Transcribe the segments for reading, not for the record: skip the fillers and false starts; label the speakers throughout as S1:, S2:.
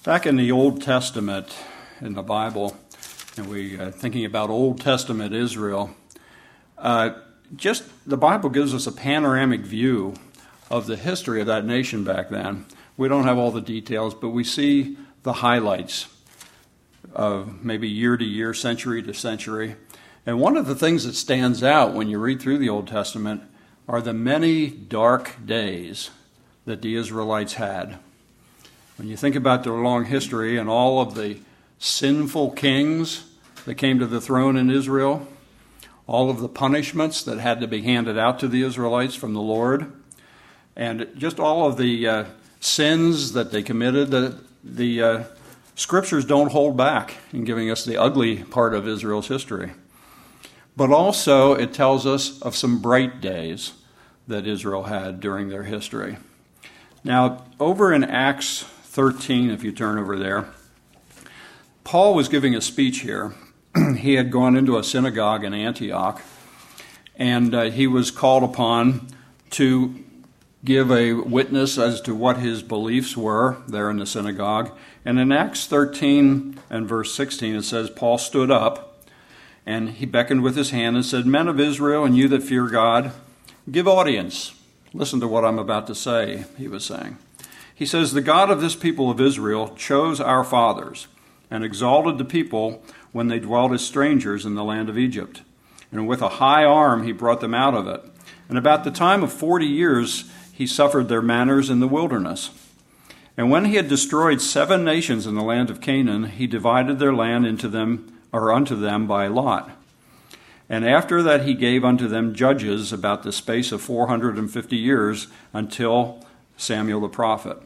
S1: Back in the Old Testament, in the Bible, and we thinking about Old Testament Israel, just the Bible gives us a panoramic view of the history of that nation back then. We don't have all the details, but we see the highlights of maybe year to year, century to century. And one of the things that stands out when you read through the Old Testament are the many dark days that the Israelites had. When you think about their long history and all of the sinful kings that came to the throne in Israel, all of the punishments that had to be handed out to the Israelites from the Lord, and just all of the sins that they committed, the scriptures don't hold back in giving us the ugly part of Israel's history. But also it tells us of some bright days that Israel had during their history. Now, over in Acts 13, if you turn over there, Paul was giving a speech here. He had gone into a synagogue in Antioch, and he was called upon to give a witness as to what his beliefs were there in the synagogue. And in Acts 13 and verse 16, it says, Paul stood up, and he beckoned with his hand and said, "Men of Israel, and you that fear God, give audience. Listen to what I'm about to say," he was saying. He says, "The God of this people of Israel chose our fathers and exalted the people when they dwelt as strangers in the land of Egypt. And with a high arm he brought them out of it. And about the time of 40 years he suffered their manners in the wilderness. And when he had destroyed 7 nations in the land of Canaan, he divided their land unto them by lot. And after that he gave unto them judges about the space of 450 years until Samuel the prophet.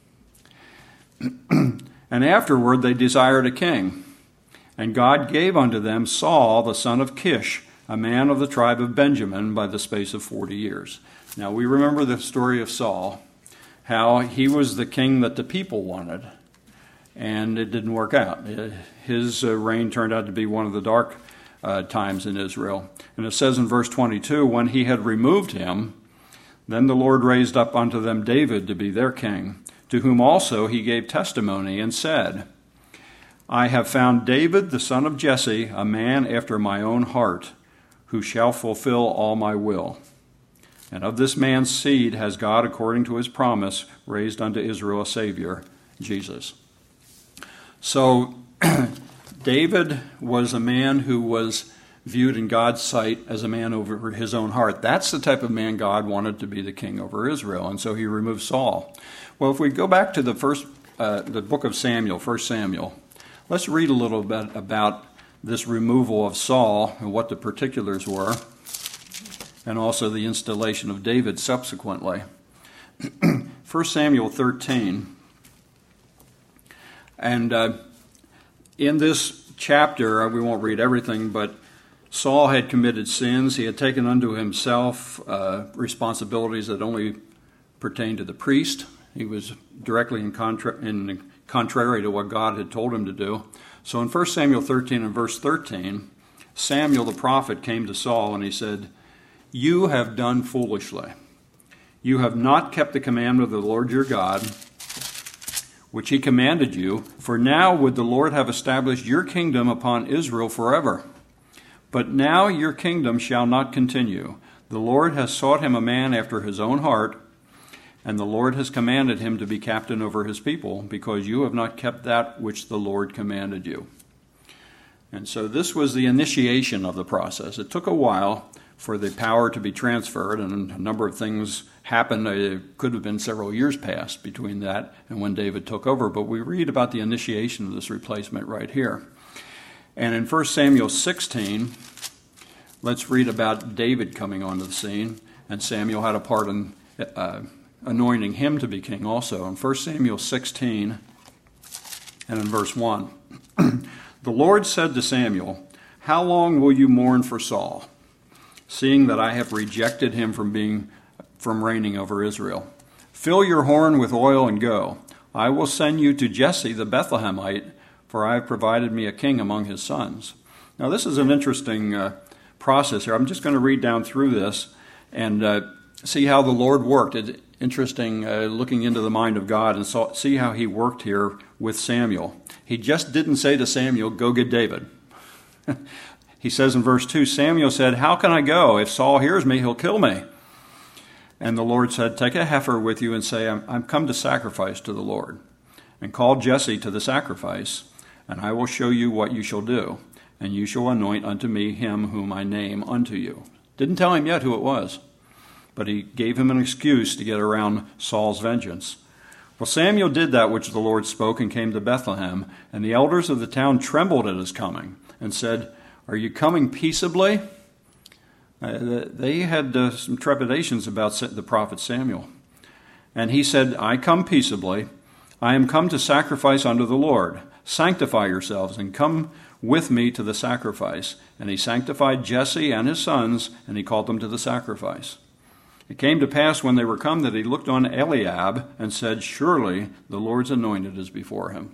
S1: And afterward they desired a king. And God gave unto them Saul the son of Kish, a man of the tribe of Benjamin, by the space of 40 years. Now we remember the story of Saul, how he was the king that the people wanted, and it didn't work out. His reign turned out to be one of the dark times in Israel. And it says in verse 22, when he had removed him, then the Lord raised up unto them David to be their king, to whom also he gave testimony and said, I have found David the son of Jesse, a man after my own heart, who shall fulfill all my will. And of this man's seed has God, according to his promise, raised unto Israel a Savior, Jesus." So David was a man who was viewed in God's sight as a man over his own heart. That's the type of man God wanted to be the king over Israel, and so he removed Saul. Well, if we go back to the book of Samuel, 1 Samuel, let's read a little bit about this removal of Saul and what the particulars were, and also the installation of David subsequently. 1 Samuel 13. And in this chapter, we won't read everything, but Saul had committed sins. He had taken unto himself responsibilities that only pertained to the priest. He was directly contrary to what God had told him to do. So in 1 Samuel 13 and verse 13, Samuel the prophet came to Saul and he said, "You have done foolishly. You have not kept the commandment of the Lord your God, which he commanded you, for now would the Lord have established your kingdom upon Israel forever. But now your kingdom shall not continue. The Lord has sought him a man after his own heart, and the Lord has commanded him to be captain over his people, because you have not kept that which the Lord commanded you." And so this was the initiation of the process. It took a while for the power to be transferred, and a number of things happened. It could have been several years passed between that and when David took over, but we read about the initiation of this replacement right here. And in 1 Samuel 16, let's read about David coming onto the scene, and Samuel had a part in anointing him to be king also. In 1 Samuel 16 and in verse 1, the Lord said to Samuel, "How long will you mourn for Saul, seeing that I have rejected him from reigning over Israel? Fill your horn with oil and go. I will send you to Jesse the Bethlehemite, for I have provided me a king among his sons." Now this is an interesting process here. I'm just going to read down through this, and see how the Lord worked. It's interesting looking into the mind of God and see how he worked here with Samuel. He just didn't say to Samuel, go get David. He says in verse 2, Samuel said, how can I go? If Saul hears me, he'll kill me. And the Lord said, take a heifer with you and say, I'm come to sacrifice to the Lord. And call Jesse to the sacrifice, and I will show you what you shall do. And you shall anoint unto me him whom I name unto you. Didn't tell him yet who it was, but he gave him an excuse to get around Saul's vengeance. Well, Samuel did that which the Lord spoke and came to Bethlehem, and the elders of the town trembled at his coming and said, are you coming peaceably? They had some trepidations about the prophet Samuel. And he said, I come peaceably. I am come to sacrifice unto the Lord. Sanctify yourselves and come with me to the sacrifice. And he sanctified Jesse and his sons, and he called them to the sacrifice. It came to pass when they were come that he looked on Eliab and said, surely the Lord's anointed is before him.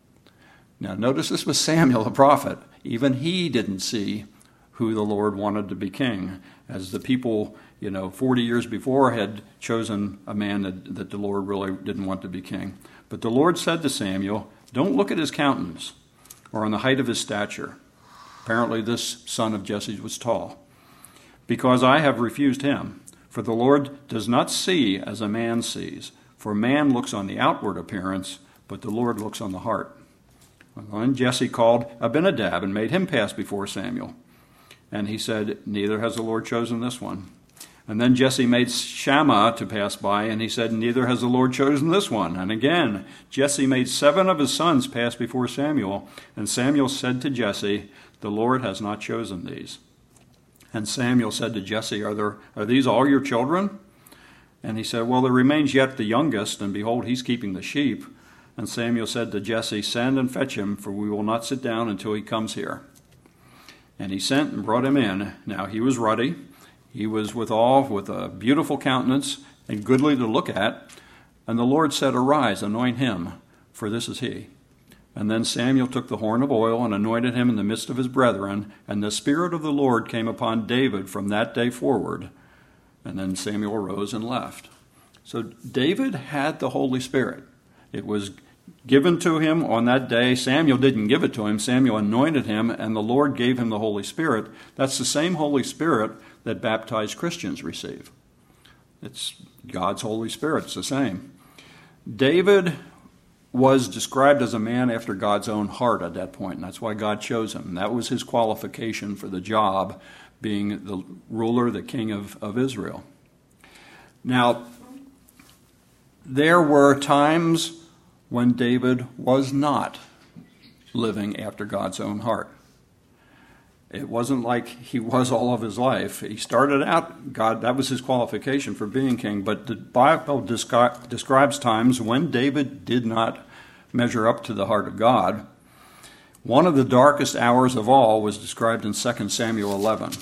S1: Now notice this was Samuel the prophet. Even he didn't see who the Lord wanted to be king, as the people, 40 years before had chosen a man that the Lord really didn't want to be king. But the Lord said to Samuel, don't look at his countenance or on the height of his stature. Apparently this son of Jesse was tall. Because I have refused him. For the Lord does not see as a man sees. For man looks on the outward appearance, but the Lord looks on the heart. Then Jesse called Abinadab and made him pass before Samuel. And he said, neither has the Lord chosen this one. And then Jesse made Shammah to pass by, and he said, neither has the Lord chosen this one. And again, Jesse made 7 of his sons pass before Samuel. And Samuel said to Jesse, the Lord has not chosen these. And Samuel said to Jesse, are these all your children? And he said, well, there remains yet the youngest, and behold, he's keeping the sheep. And Samuel said to Jesse, send and fetch him, for we will not sit down until he comes here. And he sent and brought him in. Now he was ruddy. He was withal with a beautiful countenance and goodly to look at. And the Lord said, arise, anoint him, for this is he. And then Samuel took the horn of oil and anointed him in the midst of his brethren. And the Spirit of the Lord came upon David from that day forward. And then Samuel arose and left. So David had the Holy Spirit. It was given to him on that day. Samuel didn't give it to him. Samuel anointed him, and the Lord gave him the Holy Spirit. That's the same Holy Spirit that baptized Christians receive. It's God's Holy Spirit. It's the same. David was described as a man after God's own heart at that point, and that's why God chose him. That was his qualification for the job, being the ruler, the king of Israel. Now, there were times when David was not living after God's own heart. It wasn't like he was all of his life. He started out, that was his qualification for being king, but the Bible describes times when David did not measure up to the heart of God. One of the darkest hours of all was described in 2 Samuel 11.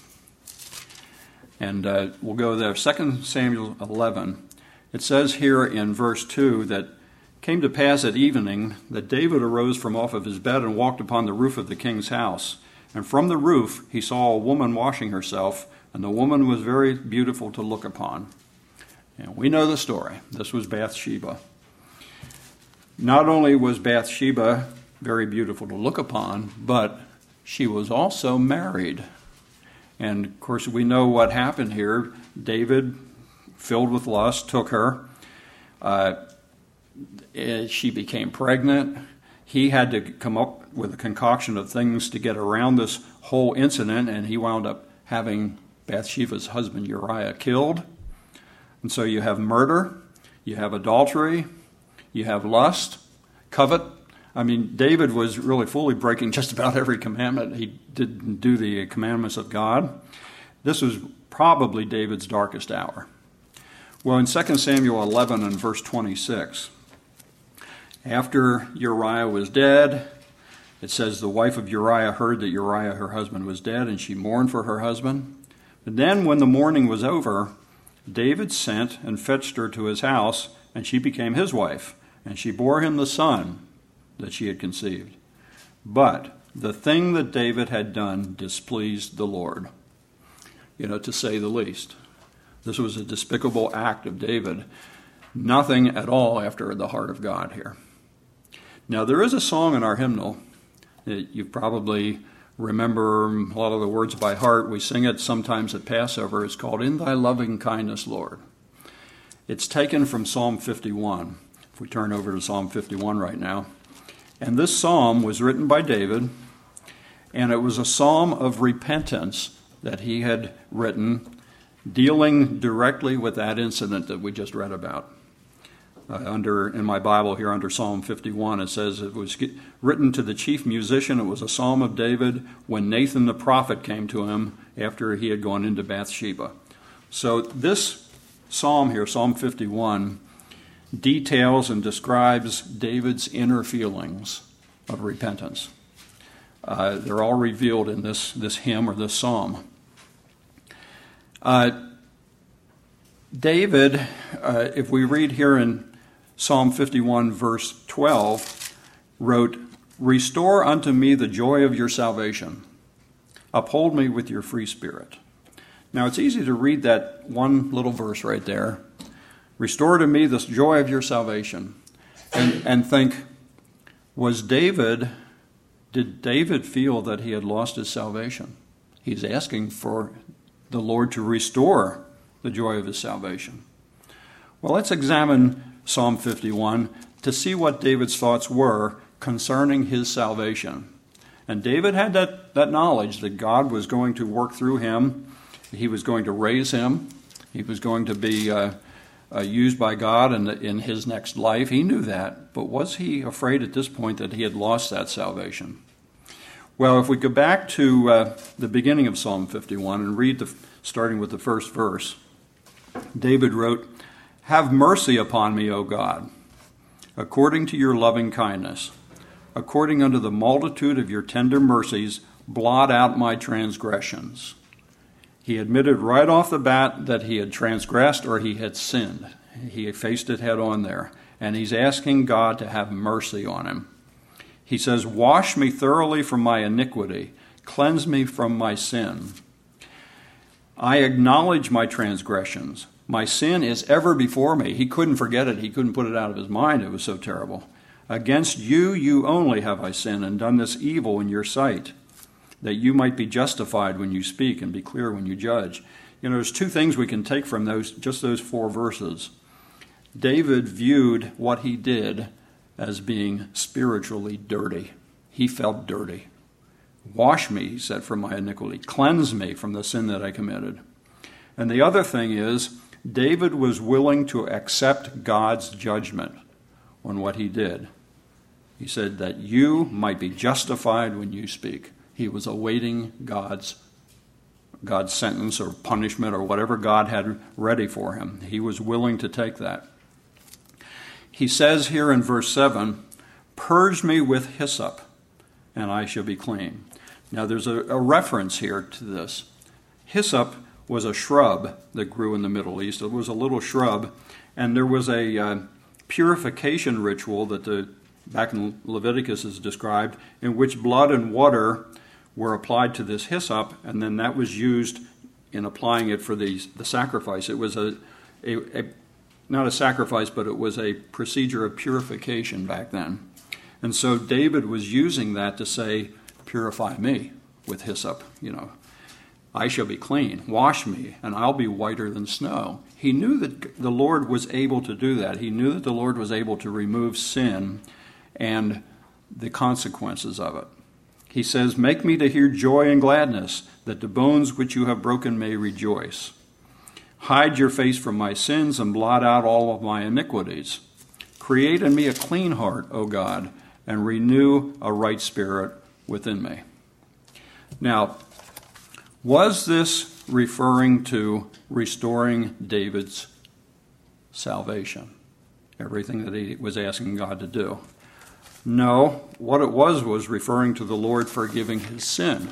S1: And we'll go there. 2 Samuel 11. It says here in verse 2 that came to pass at evening that David arose from off of his bed and walked upon the roof of the king's house. And from the roof he saw a woman washing herself, and the woman was very beautiful to look upon. And we know the story. This was Bathsheba. Not only was Bathsheba very beautiful to look upon, but she was also married. And of course we know what happened here. David, filled with lust, took her. She became pregnant. He had to come up with a concoction of things to get around this whole incident, and he wound up having Bathsheba's husband Uriah killed. And so you have murder, you have adultery, you have lust, covet. I mean, David was really fully breaking just about every commandment. He didn't do the commandments of God. This was probably David's darkest hour. Well, in 2 Samuel 11 and verse 26, after Uriah was dead, it says the wife of Uriah heard that Uriah, her husband, was dead, and she mourned for her husband. But then when the mourning was over, David sent and fetched her to his house, and she became his wife, and she bore him the son that she had conceived. But the thing that David had done displeased the Lord, to say the least. This was a despicable act of David. Nothing at all after the heart of God here. Now, there is a song in our hymnal that you probably remember a lot of the words by heart. We sing it sometimes at Passover. It's called "In Thy Loving Kindness, Lord." It's taken from Psalm 51. If we turn over to Psalm 51 right now. And this psalm was written by David, and it was a psalm of repentance that he had written, dealing directly with that incident that we just read about. In my Bible here under Psalm 51, it says it was written to the chief musician. It was a psalm of David when Nathan the prophet came to him after he had gone into Bathsheba. So this psalm here, Psalm 51, details and describes David's inner feelings of repentance. They're all revealed in this hymn or this psalm. David, if we read here in Psalm 51, verse 12, wrote, "Restore unto me the joy of your salvation. Uphold me with your free spirit." Now, it's easy to read that one little verse right there, "Restore to me the joy of your salvation," and think, did David feel that he had lost his salvation? He's asking for the Lord to restore the joy of his salvation. Well, let's examine Psalm 51 to see what David's thoughts were concerning his salvation. And David had that knowledge that God was going to work through him. He was going to raise him. He was going to be used by God in his next life. He knew that. But was he afraid at this point that he had lost that salvation? Well, if we go back to the beginning of Psalm 51 and read starting with the first verse, David wrote, "Have mercy upon me, O God, according to your loving kindness. According unto the multitude of your tender mercies, blot out my transgressions." He admitted right off the bat that he had transgressed or he had sinned. He faced it head on there. And he's asking God to have mercy on him. He says, "Wash me thoroughly from my iniquity. Cleanse me from my sin. I acknowledge my transgressions. My sin is ever before me." He couldn't forget it. He couldn't put it out of his mind. It was so terrible. "Against you only have I sinned and done this evil in your sight, that you might be justified when you speak and be clear when you judge." You know, there's two things we can take from those 4 verses. David viewed what he did as being spiritually dirty. He felt dirty. "Wash me," he said, "from my iniquity. Cleanse me from the sin that I committed." And the other thing is, David was willing to accept God's judgment on what he did. He said that you might be justified when you speak. He was awaiting God's sentence or punishment or whatever God had ready for him. He was willing to take that. He says here in verse 7, "Purge me with hyssop, and I shall be clean." Now there's a reference here to this. Hyssop was a shrub that grew in the Middle East. It was a little shrub, and there was a purification ritual that back in Leviticus is described, in which blood and water were applied to this hyssop, and then that was used in applying it for the sacrifice. It was not a sacrifice, but it was a procedure of purification back then. And so David was using that to say, "Purify me with hyssop, I shall be clean. Wash me, and I'll be whiter than snow." He knew that the Lord was able to do that. He knew that the Lord was able to remove sin and the consequences of it. He says, "Make me to hear joy and gladness, that the bones which you have broken may rejoice. Hide your face from my sins and blot out all of my iniquities. Create in me a clean heart, O God, and renew a right spirit within me." Now, was this referring to restoring David's salvation? Everything that he was asking God to do? No, what it was referring to the Lord forgiving his sin.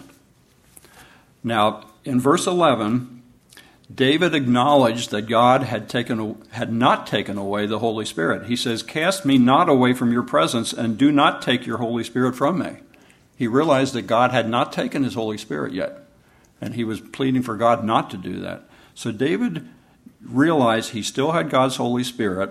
S1: Now, in verse 11, David acknowledged that God had not taken away the Holy Spirit. He says, "Cast me not away from your presence, and do not take your Holy Spirit from me." He realized that God had not taken his Holy Spirit yet, and he was pleading for God not to do that. So David realize he still had God's Holy Spirit.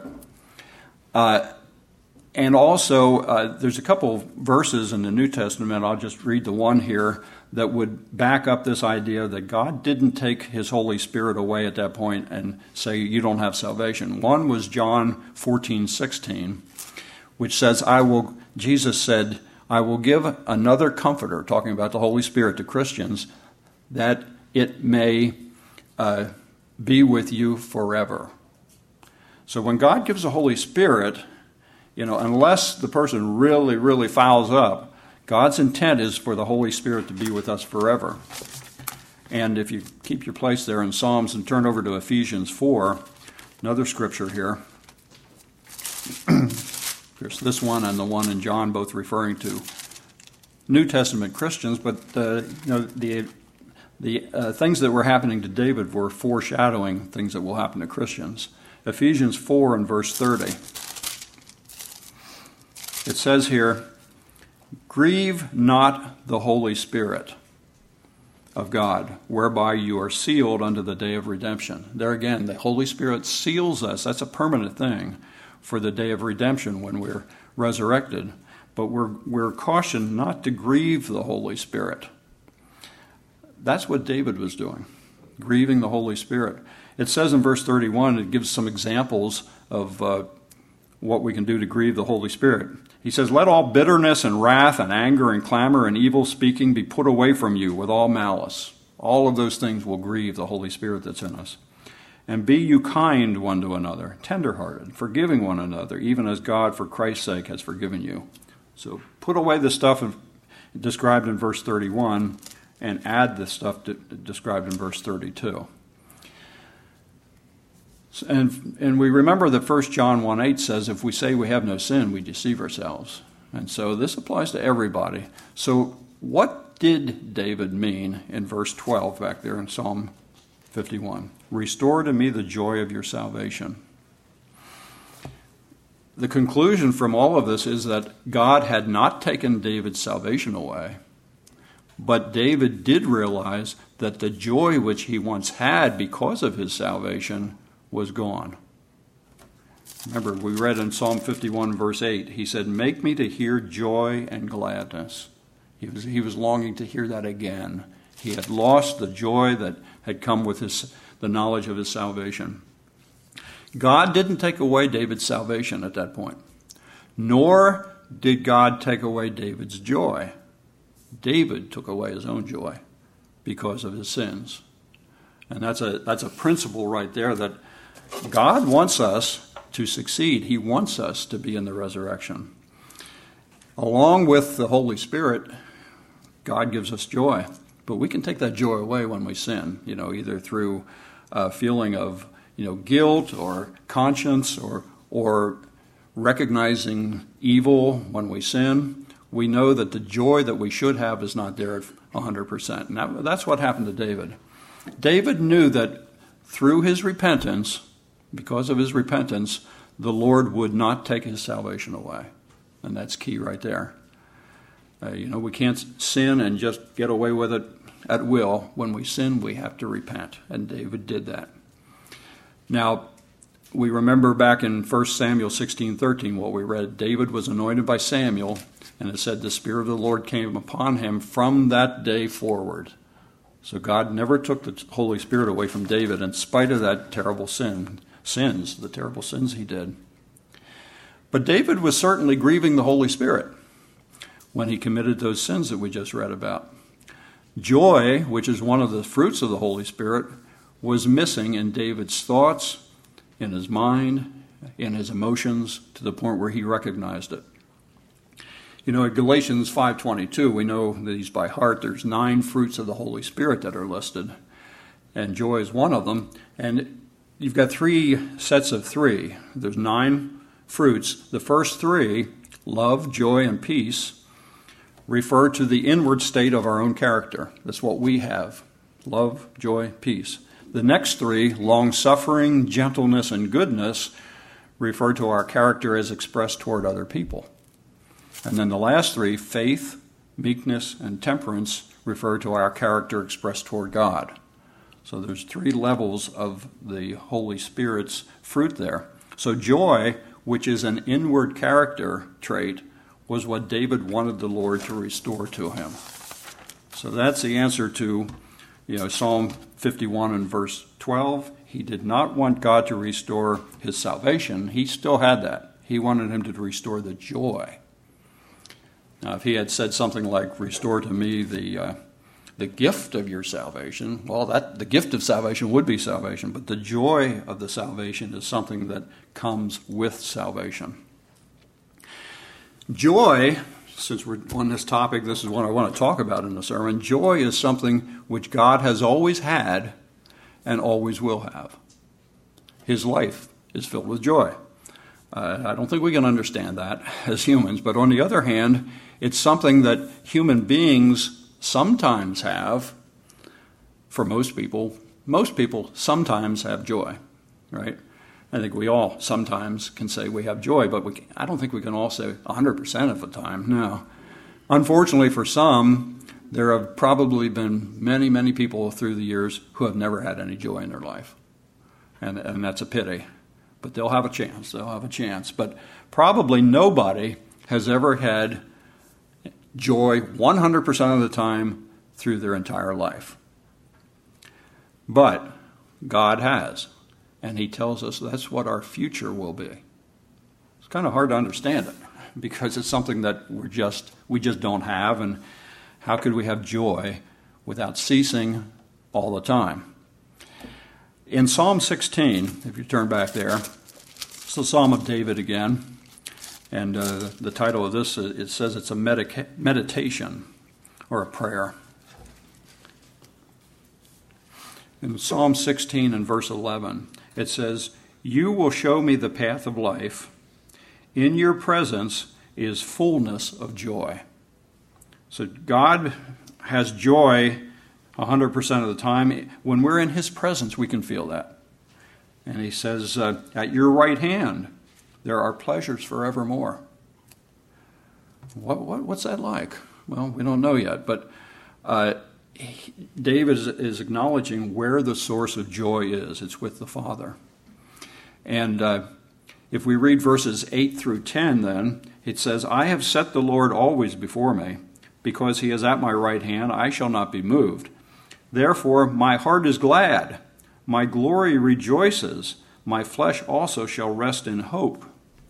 S1: And also, there's a couple verses in the New Testament, I'll just read the one here, that would back up this idea that God didn't take his Holy Spirit away at that point and say, you don't have salvation. One was John 14:16, which says, Jesus said, I will give another comforter, talking about the Holy Spirit to Christians, that it may be with you forever. So when God gives the Holy Spirit, unless the person really, really fouls up, God's intent is for the Holy Spirit to be with us forever. And if you keep your place there in Psalms and turn over to Ephesians 4, another scripture here. There's this one and the one in John, both referring to New Testament Christians, but the things that were happening to David were foreshadowing things that will happen to Christians. Ephesians 4 and verse 30. It says here, grieve not the Holy Spirit of God, whereby you are sealed unto the day of redemption. There again, the Holy Spirit seals us. That's a permanent thing for the day of redemption when we're resurrected. But we're cautioned not to grieve the Holy Spirit. That's what David was doing, grieving the Holy Spirit. It says in verse 31, it gives some examples of what we can do to grieve the Holy Spirit. He says, let all bitterness and wrath and anger and clamor and evil speaking be put away from you with all malice. All of those things will grieve the Holy Spirit that's in us. And be you kind one to another, tenderhearted, forgiving one another, even as God for Christ's sake has forgiven you. So put away the stuff described in verse 31 and add the stuff described in verse 32. And we remember that 1 John 1:8 says, if we say we have no sin, we deceive ourselves. And so this applies to everybody. So what did David mean in verse 12 back there in Psalm 51? Restore to me the joy of your salvation. The conclusion from all of this is that God had not taken David's salvation away, but David did realize that the joy which he once had because of his salvation was gone. Remember, we read in Psalm 51, verse 8, he said, make me to hear joy and gladness. He was longing to hear that again. He had lost the joy that had come with the knowledge of his salvation. God didn't take away David's salvation at that point, nor did God take away David's joy. David took away his own joy because of his sins. And that's a principle right there that God wants us to succeed. He wants us to be in the resurrection. Along with the Holy Spirit, God gives us joy. But we can take that joy away when we sin, either through a feeling of guilt or conscience or recognizing evil when we sin. We know that the joy that we should have is not there at 100%. And that's what happened to David. David knew that through his repentance, because of his repentance, the Lord would not take his salvation away. And that's key right there. We can't sin and just get away with it at will. When we sin, we have to repent. And David did that. Now, we remember back in 1 Samuel 16:13 what we read. David was anointed by Samuel, and it said the Spirit of the Lord came upon him from that day forward. So God never took the Holy Spirit away from David in spite of that terrible the terrible sins he did. But David was certainly grieving the Holy Spirit when he committed those sins that we just read about. Joy, which is one of the fruits of the Holy Spirit, was missing in David's thoughts, in his mind, in his emotions, to the point where he recognized it. In Galatians 5:22, we know these by heart. There's 9 fruits of the Holy Spirit that are listed, and joy is one of them. And you've got 3 sets of 3. There's 9 fruits. The first 3, love, joy, and peace, refer to the inward state of our own character. That's what we have. Love, joy, peace. The next 3, long-suffering, gentleness, and goodness, refer to our character as expressed toward other people. And then the last 3, faith, meekness, and temperance, refer to our character expressed toward God. So there's 3 levels of the Holy Spirit's fruit there. So joy, which is an inward character trait, was what David wanted the Lord to restore to him. So that's the answer to, Psalm 51 and verse 12. He did not want God to restore his salvation. He still had that. He wanted him to restore the joy. Now, if he had said something like, restore to me the gift of your salvation, well, the gift of salvation would be salvation, but the joy of the salvation is something that comes with salvation. Joy, since we're on this topic, this is what I want to talk about in the sermon. Joy is something which God has always had and always will have. His life is filled with joy. I don't think we can understand that as humans, but on the other hand, it's something that human beings sometimes have. For most people sometimes have joy, right? I think we all sometimes can say we have joy, but I don't think we can all say 100% of the time, no. Unfortunately for some, there have probably been many, many people through the years who have never had any joy in their life. And that's a pity. But they'll have a chance. But probably nobody has ever had joy 100% of the time through their entire life. But God has. And he tells us that's what our future will be. It's kind of hard to understand it because it's something that we just don't have. And how could we have joy without ceasing all the time? In Psalm 16, if you turn back there, it's the Psalm of David again. And the title of this, it says it's a meditation or a prayer. In Psalm 16 and verse 11, it says, "You will show me the path of life. In your presence is fullness of joy." So God has joy 100% of the time. When we're in his presence, we can feel that. And he says, at your right hand, there are pleasures forevermore. What's that like? Well, we don't know yet, but David is acknowledging where the source of joy is. It's with the Father. And if we read verses 8 through 10 then, it says, "I have set the Lord always before me. Because he is at my right hand, I shall not be moved. Therefore my heart is glad. My glory rejoices. My flesh also shall rest in hope."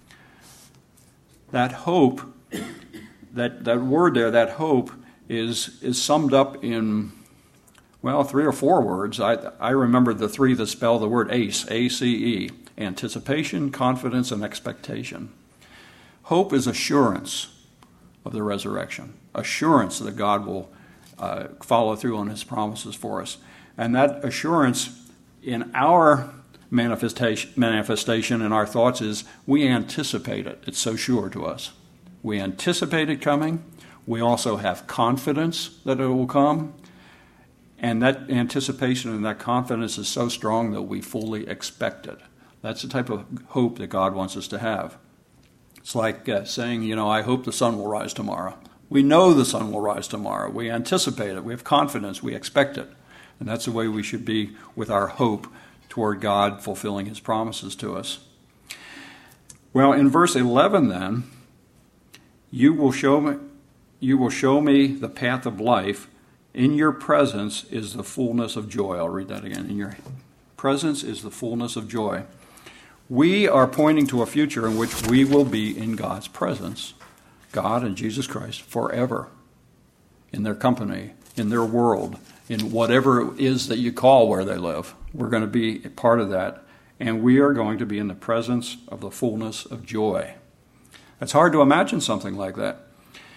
S1: That hope, that word there, that hope, is summed up in, 3 or 4 words. I remember the 3 that spell the word ACE, A-C-E, anticipation, confidence, and expectation. Hope is assurance of the resurrection, assurance that God will follow through on his promises for us. And that assurance in our manifestation in our thoughts is we anticipate it. It's so sure to us. We anticipate it coming. We also have confidence that it will come. And that anticipation and that confidence is so strong that we fully expect it. That's the type of hope that God wants us to have. It's like saying, I hope the sun will rise tomorrow. We know the sun will rise tomorrow. We anticipate it. We have confidence. We expect it. And that's the way we should be with our hope toward God fulfilling his promises to us. Well, in verse 11 then, you will show me the path of life. In your presence is the fullness of joy. I'll read that again. In your presence is the fullness of joy. We are pointing to a future in which we will be in God's presence, God and Jesus Christ, forever, in their company, in their world, in whatever it is that you call where they live. We're going to be a part of that, and we are going to be in the presence of the fullness of joy. It's hard to imagine something like that.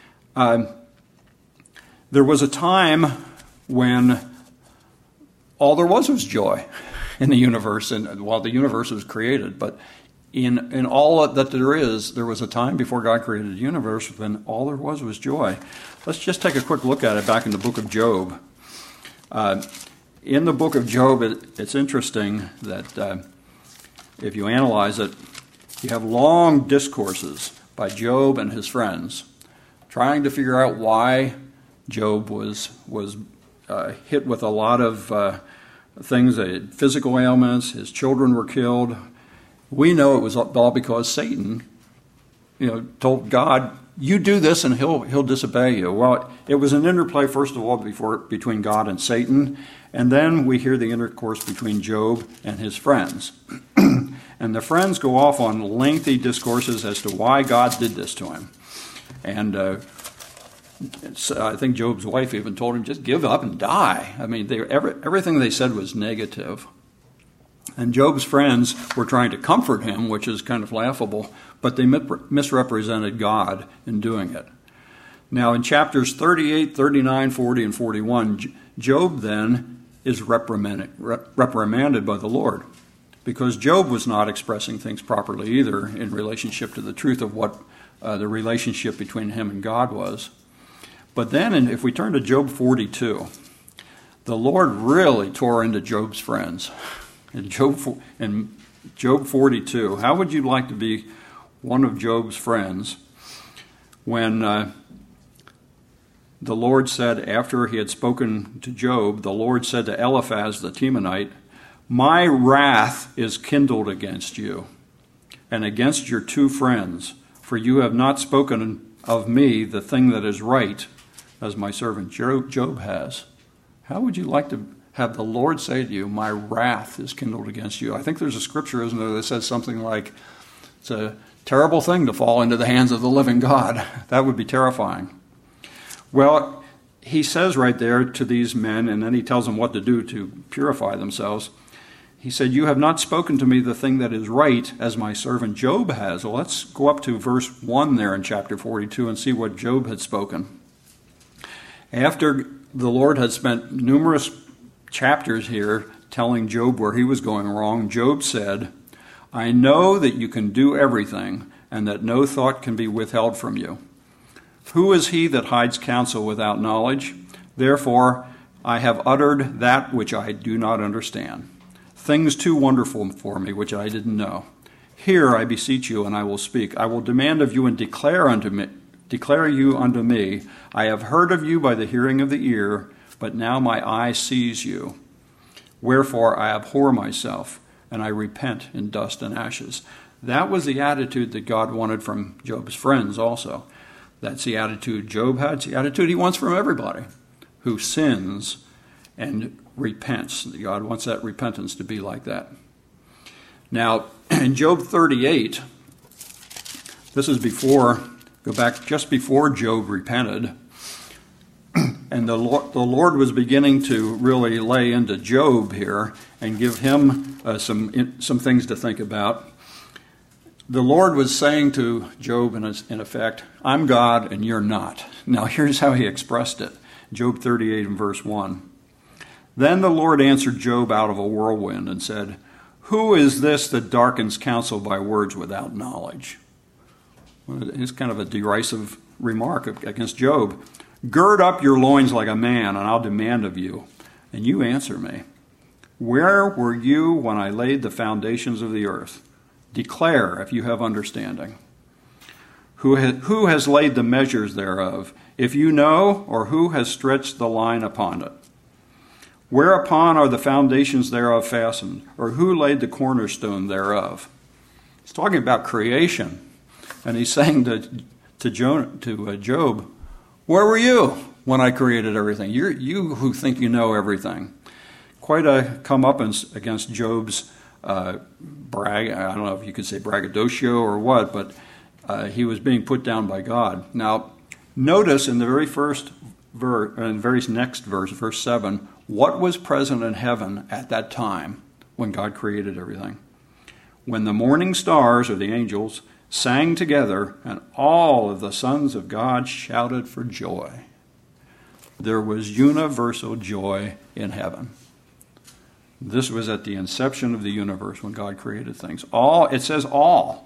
S1: There was a time when all there was joy in the universe, and while the universe was created, but in all that there was a time before God created the universe when all there was joy. Let's just take a quick look at it back in the book of Job. In the book of Job, it's interesting that if you analyze it, you have long discourses by Job and his friends trying to figure out why Job was hit with a lot of things, physical ailments, his children were killed. We know it was all because Satan, told God, you do this and he'll disobey you. Well, it was an interplay, first of all, between God and Satan, and then we hear the intercourse between Job and his friends. And the friends go off on lengthy discourses as to why God did this to him. And I think Job's wife even told him, just give up and die. I mean, everything they said was negative. And Job's friends were trying to comfort him, which is kind of laughable, but they misrepresented God in doing it. Now, in chapters 38, 39, 40, and 41, Job then is reprimanded by the Lord, because Job was not expressing things properly either in relationship to the truth of what the relationship between him and God was. But then, if we turn to Job 42, the Lord really tore into Job's friends. In Job 42, how would you like to be one of Job's friends when the Lord said, after he had spoken to Job, the Lord said to Eliphaz the Temanite, my wrath is kindled against you and against your two friends, for you have not spoken of me the thing that is right, as my servant Job has. How would you like to have the Lord say to you, my wrath is kindled against you? I think there's a scripture, isn't there, that says something like, it's a terrible thing to fall into the hands of the living God. That would be terrifying. Well, he says right there to these men, and then he tells them what to do to purify themselves. He said, you have not spoken to me the thing that is right, as my servant Job has. Well, let's go up to verse 1 there in chapter 42 and see what Job had spoken. After the Lord had spent numerous chapters here telling Job where he was going wrong, Job said, I know that you can do everything, and that no thought can be withheld from you. Who is he that hides counsel without knowledge? Therefore, I have uttered that which I do not understand, things too wonderful for me, which I didn't know. Hear, I beseech you, and I will speak. I will demand of you and declare you unto me. I have heard of you by the hearing of the ear, but now my eye sees you. Wherefore I abhor myself, and I repent in dust and ashes. That was the attitude that God wanted from Job's friends also. That's the attitude Job had. It's the attitude he wants from everybody who sins and repents. God wants that repentance to be like that. Now, in Job 38, this is go back just before Job repented, and the Lord was beginning to really lay into Job here and give him some things to think about. The Lord was saying to Job, in effect, I'm God and you're not. Now here's how he expressed it. Job 38 and verse 1. Then the Lord answered Job out of a whirlwind and said, who is this that darkens counsel by words without knowledge? Well, it's kind of a derisive remark against Job. Gird up your loins like a man, and I'll demand of you. And you answer me. Where were you when I laid the foundations of the earth? Declare if you have understanding. Who has laid the measures thereof? If you know, or who has stretched the line upon it? Whereupon are the foundations thereof fastened? Or who laid the cornerstone thereof? He's talking about creation. And he's saying to Job, where were you when I created everything? You who think you know everything. Quite a comeuppance against Job's brag. I don't know if you could say braggadocio or what, but he was being put down by God. Now, notice in the very first verse, and very next verse, verse 7, what was present in heaven at that time when God created everything? When the morning stars, or the angels, sang together, and all of the sons of God shouted for joy. There was universal joy in heaven. This was at the inception of the universe when God created things. It says all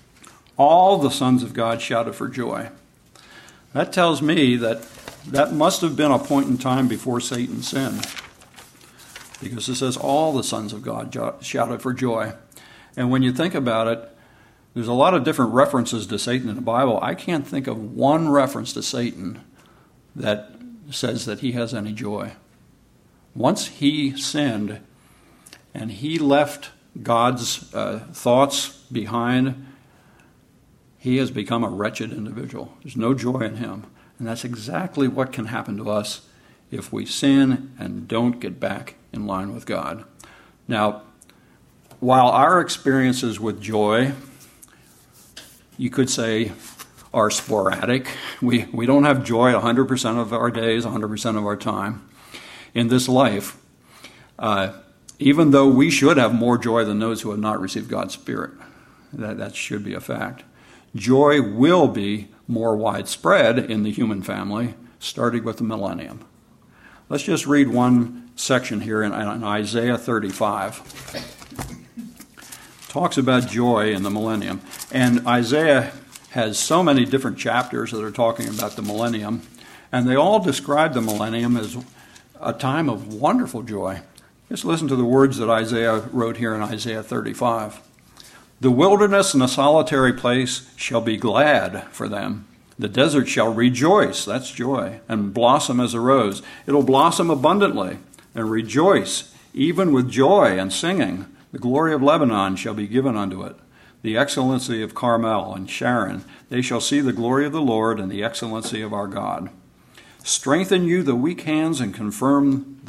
S1: the sons of God shouted for joy. That tells me that must have been a point in time before Satan sinned, because it says all the sons of God shouted for joy. And when you think about it, there's a lot of different references to Satan in the Bible. I can't think of one reference to Satan that says that he has any joy. Once he sinned, and he left God's thoughts behind, he has become a wretched individual. There's no joy in him. And that's exactly what can happen to us if we sin and don't get back in line with God. Now, while our experiences with joy, you could say, are sporadic, we don't have joy 100% of our days, 100% of our time in this life, even though we should have more joy than those who have not received God's Spirit. That should be a fact. Joy will be more widespread in the human family, starting with the millennium. Let's just read one section here in Isaiah 35. It talks about joy in the millennium. And Isaiah has so many different chapters that are talking about the millennium, and they all describe the millennium as a time of wonderful joy. Just listen to the words that Isaiah wrote here in Isaiah 35. The wilderness and the solitary place shall be glad for them. The desert shall rejoice, that's joy, and blossom as a rose. It'll blossom abundantly and rejoice, even with joy and singing. The glory of Lebanon shall be given unto it. The excellency of Carmel and Sharon. They shall see the glory of the Lord and the excellency of our God. Strengthen you the weak hands and confirm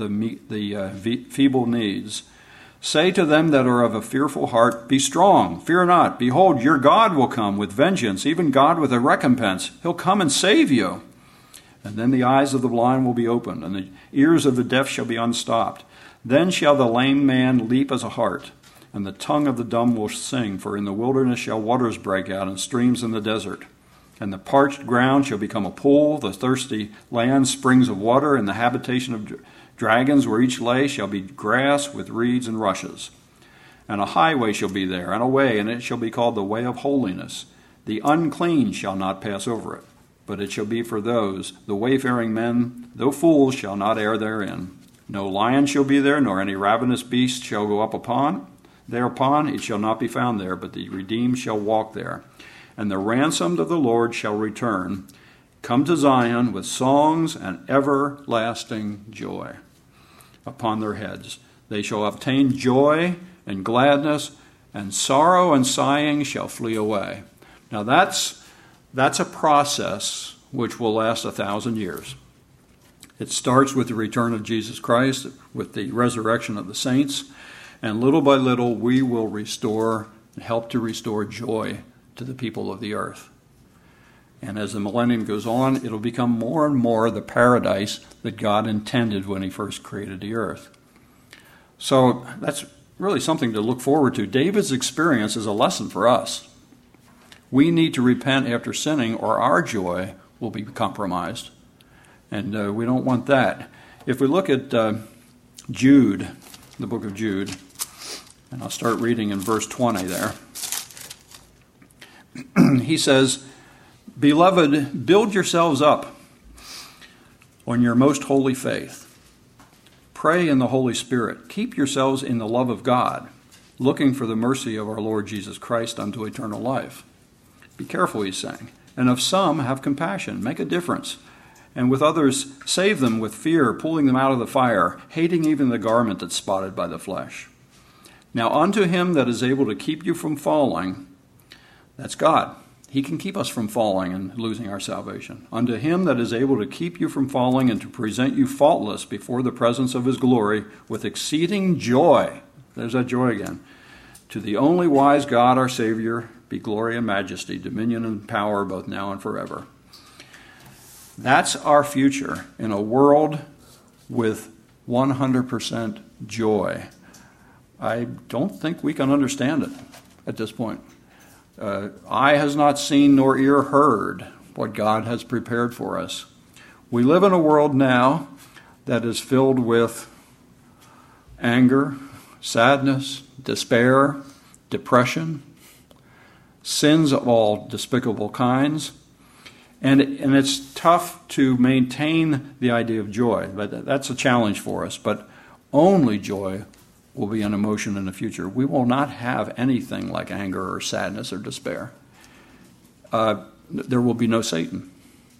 S1: the feeble knees. Say to them that are of a fearful heart, be strong, fear not. Behold, your God will come with vengeance, even God with a recompense. He'll come and save you. And then the eyes of the blind will be opened, and the ears of the deaf shall be unstopped. Then shall the lame man leap as a hart, and the tongue of the dumb will sing. For in the wilderness shall waters break out, and streams in the desert. And the parched ground shall become a pool, the thirsty land springs of water, and the habitation of dragons where each lay shall be grass with reeds and rushes. And a highway shall be there, and a way, and it shall be called the way of holiness. The unclean shall not pass over it, but it shall be for those, the wayfaring men, though fools, shall not err therein. No lion shall be there, nor any ravenous beast shall go up thereupon, it shall not be found there, but the redeemed shall walk there. And the ransomed of the Lord shall return, come to Zion with songs and everlasting joy upon their heads. They shall obtain joy and gladness, and sorrow and sighing shall flee away. Now that's a process which will last 1,000 years. It starts with the return of Jesus Christ, with the resurrection of the saints, and little by little we will help to restore joy to the people of the earth. And as the millennium goes on, it'll become more and more the paradise that God intended when he first created the earth. So that's really something to look forward to. David's experience is a lesson for us. We need to repent after sinning, or our joy will be compromised. And we don't want that. If we look at Jude, the book of Jude, and I'll start reading in verse 20 there. He says, Beloved, build yourselves up on your most holy faith. Pray in the Holy Spirit. Keep yourselves in the love of God, looking for the mercy of our Lord Jesus Christ unto eternal life. Be careful, he's saying. And of some have compassion. Make a difference. And with others, save them with fear, pulling them out of the fire, hating even the garment that's spotted by the flesh. Now unto him that is able to keep you from falling, that's God. He can keep us from falling and losing our salvation. Unto him that is able to keep you from falling and to present you faultless before the presence of his glory with exceeding joy. There's that joy again. To the only wise God, our Savior, be glory and majesty, dominion and power, both now and forever. That's our future in a world with 100% joy. I don't think we can understand it at this point. Eye has not seen nor ear heard what God has prepared for us. We live in a world now that is filled with anger, sadness, despair, depression, sins of all despicable kinds, and it's tough to maintain the idea of joy. But that's a challenge for us. But only joy will be an emotion in the future. We will not have anything like anger or sadness or despair. There will be no Satan.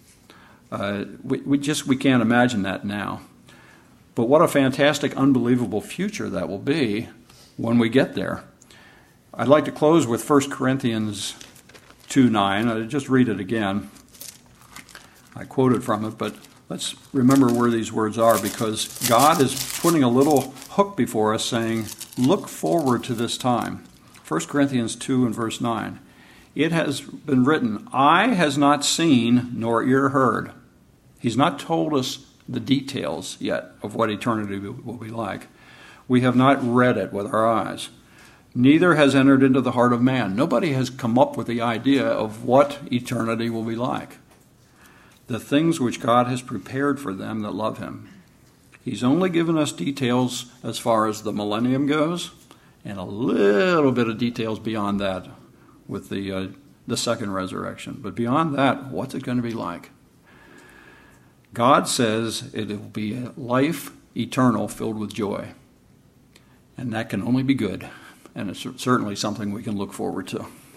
S1: We can't imagine that now. But what a fantastic, unbelievable future that will be when we get there. I'd like to close with 1 Corinthians 2:9. I'll just read it again. I quoted from it, but let's remember where these words are, because God is putting a little hook before us saying, look forward to this time. 1 Corinthians 2 and verse 9. It has been written, eye has not seen nor ear heard. He's not told us the details yet of what eternity will be like. We have not read it with our eyes. Neither has entered into the heart of man. Nobody has come up with the idea of what eternity will be like. The things which God has prepared for them that love him. He's only given us details as far as the millennium goes, and a little bit of details beyond that with the second resurrection. But beyond that, what's it going to be like? God says it will be a life eternal filled with joy. And that can only be good. And it's certainly something we can look forward to.